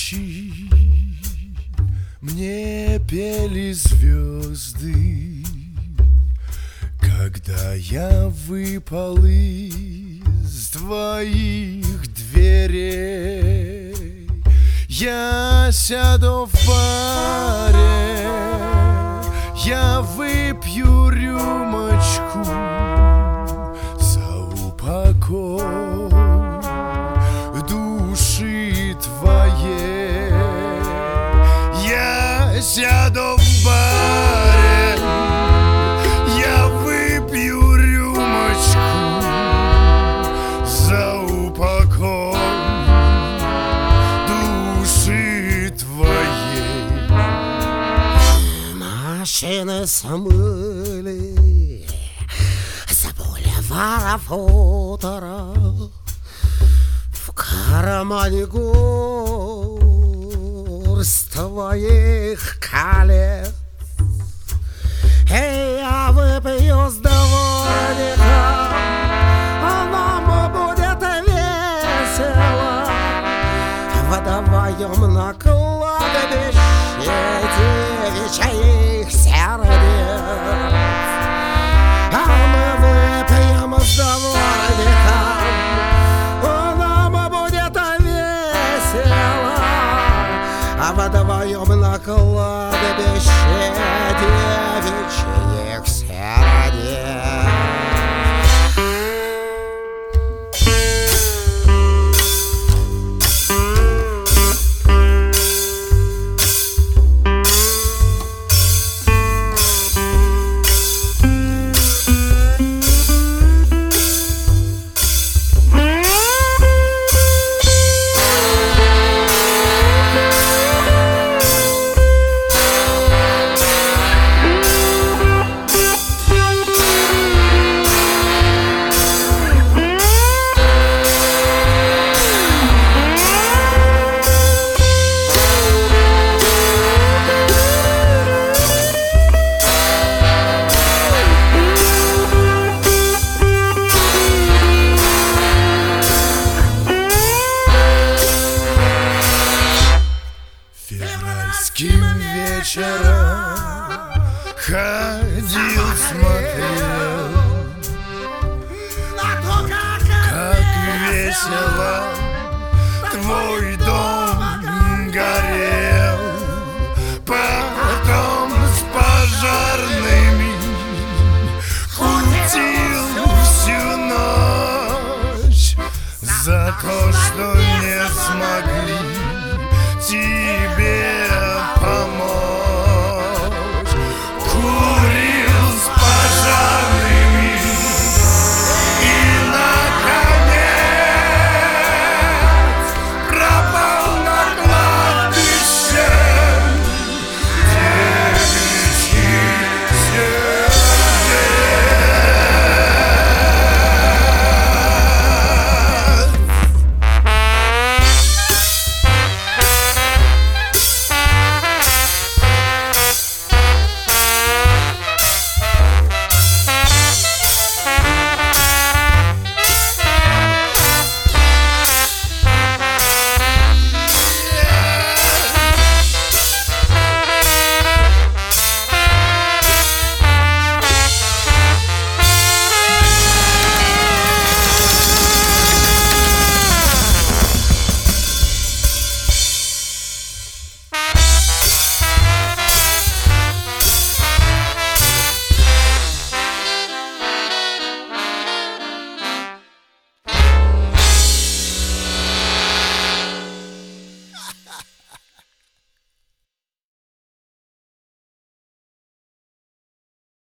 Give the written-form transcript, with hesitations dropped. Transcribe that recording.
ночи мне пели звезды, когда я выпал из твоих дверей. Я сяду в баре, я выпью рюмочку за упокой души твоей. Я сяду в баре, я выпью рюмочку за упокой души твоей. Машины смыли с бульвара Футора, в кармане горсть твоих колец. И я выпью с дворником, нам будет весело вдвоем на кладбище девичьих сердец. А мы выпьем с дворником, нам будет весело вдвоем на кладбище девичьих сердец. Февральским вечером ходил, смотрел, как весело твой дом горел. Потом с пожарными кутил всю ночь за то,